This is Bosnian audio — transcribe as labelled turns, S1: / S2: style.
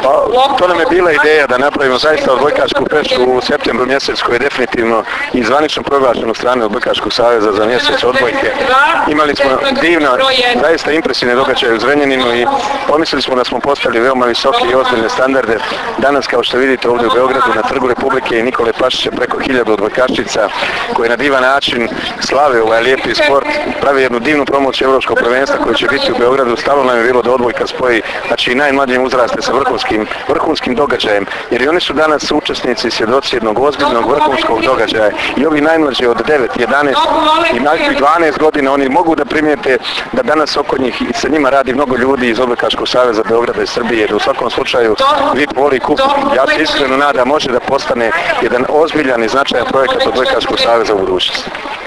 S1: Pa, to nam je bila ideja da napravimo zaista odbojkašku feštu u septembru mjesecu koji je definitivno i zvanično proglašen od strane Odbojkaškog saveza za mjesec odbojke. Imali smo divna, zaista impresivne događaje u Zrenjaninu i pomislili smo da smo postavili veoma visoke i ozbiljne standarde. Danas, kao što vidite ovdje u Beogradu, na Trgu Republike i Nikole Pašića preko 1000 odbojkašica koje na divan način slave ovaj lijepi sport, pravi jednu divnu promociju Evropskog prvenstva koji će biti u Beogradu. Stalo nam je bilo da odbojka spoji, znači i najmlađe uzraste sa vrhunskim događajem, jer i oni su danas učesnici i svjedoci jednog ozbiljnog vrhunskog događaja. I ovi najmlađi od 9, 11 i 12 godina, oni mogu da primijete da danas oko njih i sa njima radi mnogo ljudi iz Odbojkaškog saveza Beograda i Srbije, jer u svakom slučaju VIP Volley Cup, ja se iskreno nadam, može da postane jedan ozbiljan i značajan projekat Odbojkaškog saveza u budućnosti.